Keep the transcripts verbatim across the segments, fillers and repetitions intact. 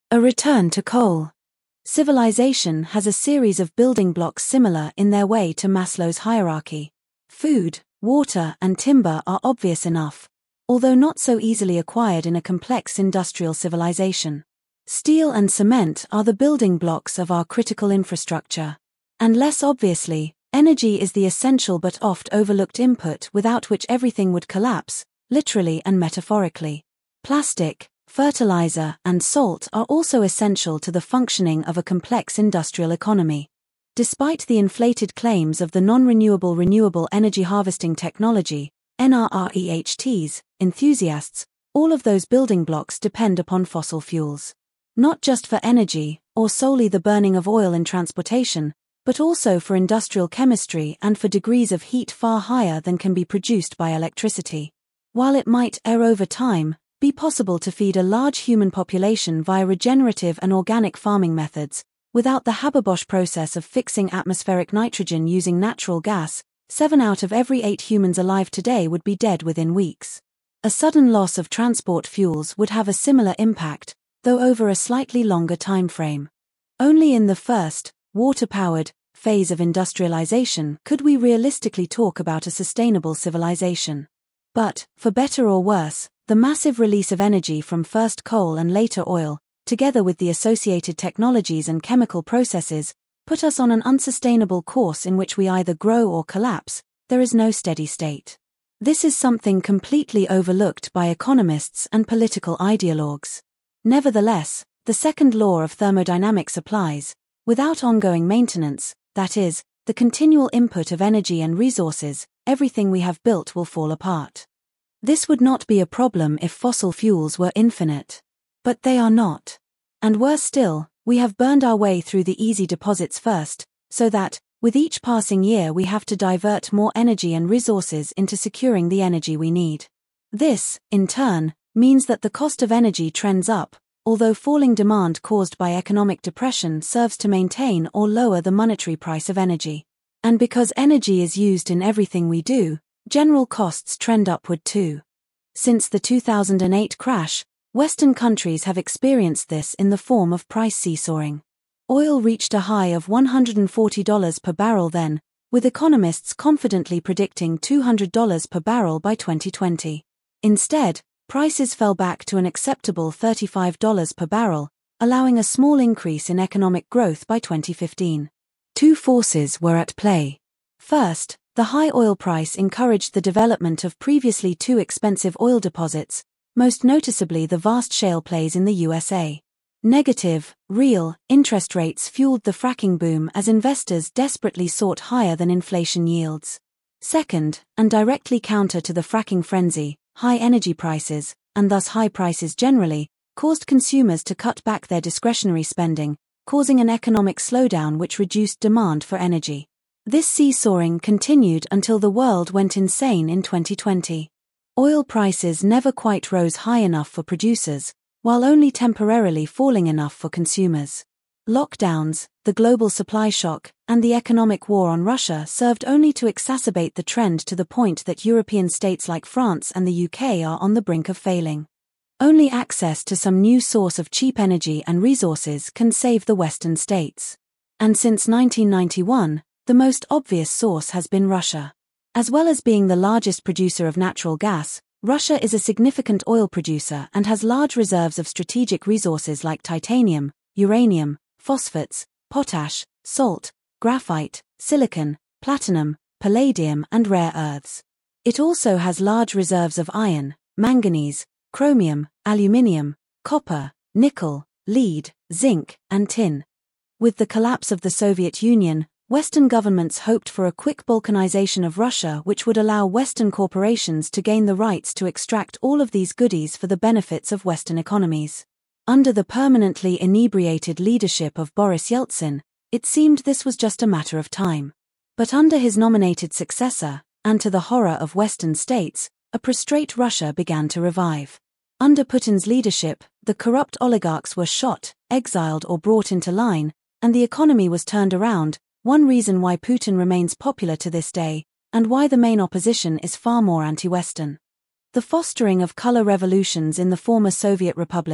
A return to coal. Civilization has a series of building blocks similar in their way to Maslow's hierarchy. Food, water, and timber are obvious enough, although not so easily acquired in a complex industrial civilization. Steel and cement are the building blocks of our critical infrastructure. And less obviously, energy is the essential but oft overlooked input without which everything would collapse, literally and metaphorically. Plastic, fertilizer, and salt are also essential to the functioning of a complex industrial economy. Despite the inflated claims of the non-renewable renewable energy harvesting technology, N R R E H Ts, enthusiasts, all of those building blocks depend upon fossil fuels. Not just for energy, or solely the burning of oil in transportation, but also for industrial chemistry and for degrees of heat far higher than can be produced by electricity. While it might, ere over time, be possible to feed a large human population via regenerative and organic farming methods, without the Haber-Bosch process of fixing atmospheric nitrogen using natural gas, seven out of every eight humans alive today would be dead within weeks. A sudden loss of transport fuels would have a similar impact, though over a slightly longer time frame. Only in the first, water-powered, phase of industrialization could we realistically talk about a sustainable civilization. But, for better or worse, the massive release of energy from first coal and later oil, together with the associated technologies and chemical processes, put us on an unsustainable course in which we either grow or collapse. There is no steady state. This is something completely overlooked by economists and political ideologues. Nevertheless, the second law of thermodynamics applies. Without ongoing maintenance, that is, the continual input of energy and resources, everything we have built will fall apart. This would not be a problem if fossil fuels were infinite. But they are not. And worse still, we have burned our way through the easy deposits first, so that, with each passing year we have to divert more energy and resources into securing the energy we need. This, in turn, means that the cost of energy trends up, although falling demand caused by economic depression serves to maintain or lower the monetary price of energy. And because energy is used in everything we do, general costs trend upward too. Since the two thousand eight crash, Western countries have experienced this in the form of price seesawing. Oil reached a high of one hundred forty dollars per barrel then, with economists confidently predicting two hundred dollars per barrel by twenty twenty. Instead, prices fell back to an acceptable thirty-five dollars per barrel, allowing a small increase in economic growth by twenty fifteen. Two forces were at play. First, the high oil price encouraged the development of previously too expensive oil deposits, most noticeably the vast shale plays in the U S A. Negative, real, interest rates fueled the fracking boom as investors desperately sought higher than inflation yields. Second, and directly counter to the fracking frenzy, high energy prices, and thus high prices generally, caused consumers to cut back their discretionary spending, causing an economic slowdown which reduced demand for energy. This seesawing continued until the world went insane in twenty twenty. Oil prices never quite rose high enough for producers, while only temporarily falling enough for consumers. Lockdowns, the global supply shock, and the economic war on Russia served only to exacerbate the trend to the point that European states like France and the U K are on the brink of failing. Only access to some new source of cheap energy and resources can save the Western states. And since nineteen ninety-one, the most obvious source has been Russia. As well as being the largest producer of natural gas, Russia is a significant oil producer and has large reserves of strategic resources like titanium, uranium, phosphates, potash, salt, graphite, silicon, platinum, palladium, and rare earths. It also has large reserves of iron, manganese, chromium, aluminium, copper, nickel, lead, zinc, and tin. With the collapse of the Soviet Union, Western governments hoped for a quick balkanization of Russia which would allow Western corporations to gain the rights to extract all of these goodies for the benefits of Western economies. Under the permanently inebriated leadership of Boris Yeltsin, it seemed this was just a matter of time. But under his nominated successor, and to the horror of Western states, a prostrate Russia began to revive. Under Putin's leadership, the corrupt oligarchs were shot, exiled or brought into line, and the economy was turned around, one reason why Putin remains popular to this day, and why the main opposition is far more anti-Western. The fostering of color revolutions in the former Soviet republics,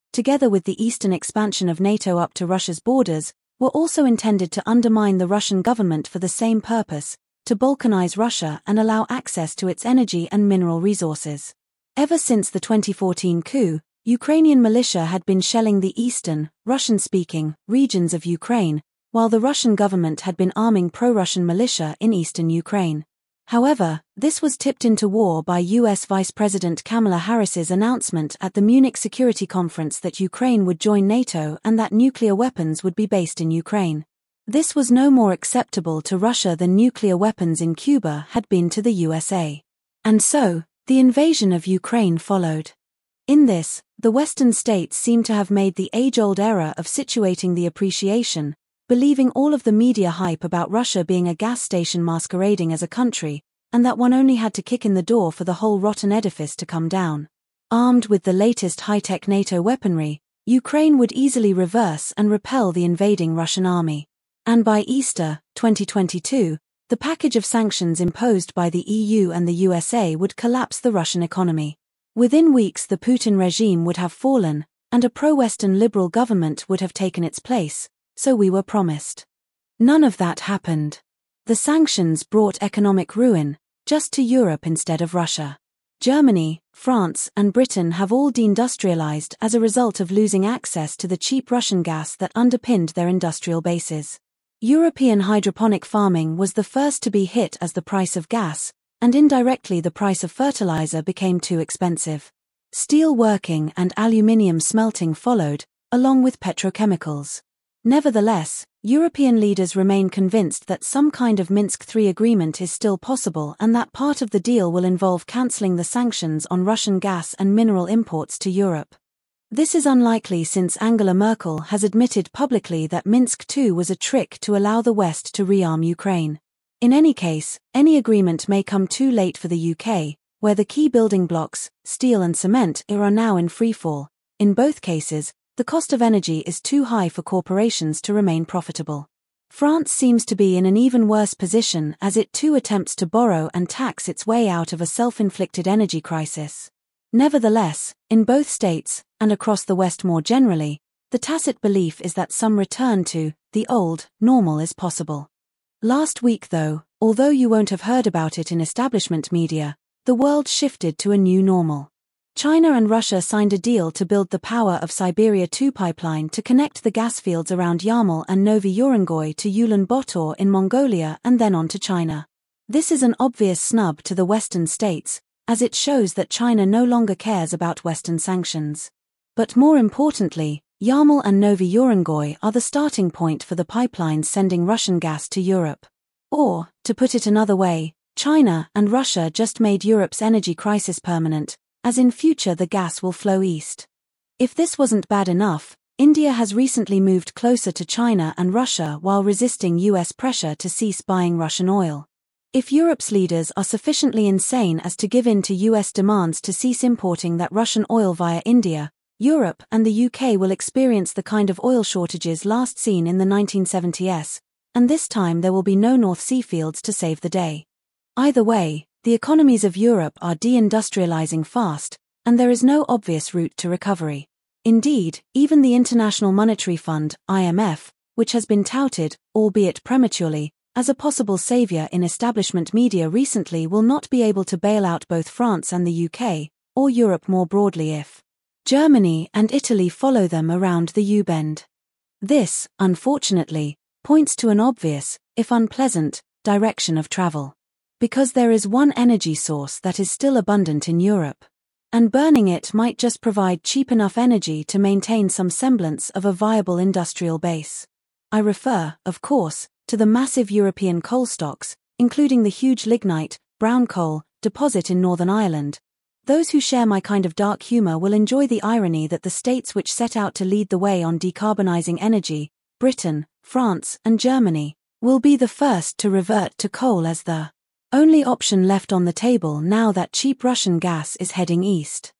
together with the eastern expansion of NATO up to Russia's borders, were also intended to undermine the Russian government for the same purpose, to balkanize Russia and allow access to its energy and mineral resources. Ever since the twenty fourteen coup, Ukrainian militia had been shelling the eastern, Russian-speaking, regions of Ukraine, while the Russian government had been arming pro-Russian militia in eastern Ukraine. However, this was tipped into war by U S Vice President Kamala Harris's announcement at the Munich Security Conference that Ukraine would join NATO and that nuclear weapons would be based in Ukraine. This was no more acceptable to Russia than nuclear weapons in Cuba had been to the U S A. And so, the invasion of Ukraine followed. In this, the Western states seem to have made the age-old error of situating the appreciation, believing all of the media hype about Russia being a gas station masquerading as a country, and that one only had to kick in the door for the whole rotten edifice to come down. Armed with the latest high-tech NATO weaponry, Ukraine would easily reverse and repel the invading Russian army. And by Easter, twenty twenty-two, the package of sanctions imposed by the E U and the U S A would collapse the Russian economy. Within weeks the Putin regime would have fallen, and a pro-Western liberal government would have taken its place, so we were promised. None of that happened. The sanctions brought economic ruin, just to Europe instead of Russia. Germany, France, and Britain have all deindustrialized as a result of losing access to the cheap Russian gas that underpinned their industrial bases. European hydroponic farming was the first to be hit as the price of gas, and indirectly the price of fertilizer became too expensive. Steel working and aluminium smelting followed, along with petrochemicals. Nevertheless, European leaders remain convinced that some kind of Minsk three agreement is still possible and that part of the deal will involve cancelling the sanctions on Russian gas and mineral imports to Europe. This is unlikely since Angela Merkel has admitted publicly that Minsk two was a trick to allow the West to rearm Ukraine. In any case, any agreement may come too late for the U K, where the key building blocks, steel and cement, are now in freefall. In both cases, the cost of energy is too high for corporations to remain profitable. France seems to be in an even worse position as it too attempts to borrow and tax its way out of a self-inflicted energy crisis. Nevertheless, in both states, and across the West more generally, the tacit belief is that some return to the old normal is possible. Last week though, although you won't have heard about it in establishment media, the world shifted to a new normal. China and Russia signed a deal to build the Power of Siberia two pipeline to connect the gas fields around Yamal and Novi Urengoy to Ulaanbaatar in Mongolia and then on to China. This is an obvious snub to the Western states, as it shows that China no longer cares about Western sanctions. But more importantly, Yamal and Novi Urengoy are the starting point for the pipelines sending Russian gas to Europe. Or, to put it another way, China and Russia just made Europe's energy crisis permanent, as in future the gas will flow east. If this wasn't bad enough, India has recently moved closer to China and Russia while resisting U S pressure to cease buying Russian oil. If Europe's leaders are sufficiently insane as to give in to U S demands to cease importing that Russian oil via India, Europe and the U K will experience the kind of oil shortages last seen in the nineteen seventies, and this time there will be no North Sea fields to save the day. Either way, the economies of Europe are deindustrializing fast, and there is no obvious route to recovery. Indeed, even the International Monetary Fund, I M F, which has been touted, albeit prematurely, as a possible savior in establishment media recently will not be able to bail out both France and the U K, or Europe more broadly if Germany and Italy follow them around the U-bend. This, unfortunately, points to an obvious, if unpleasant, direction of travel. Because there is one energy source that is still abundant in Europe. And burning it might just provide cheap enough energy to maintain some semblance of a viable industrial base. I refer, of course, to the massive European coal stocks, including the huge lignite, brown coal, deposit in Northern Ireland. Those who share my kind of dark humor will enjoy the irony that the states which set out to lead the way on decarbonizing energy, Britain, France, and Germany, will be the first to revert to coal as the only option left on the table now that cheap Russian gas is heading east.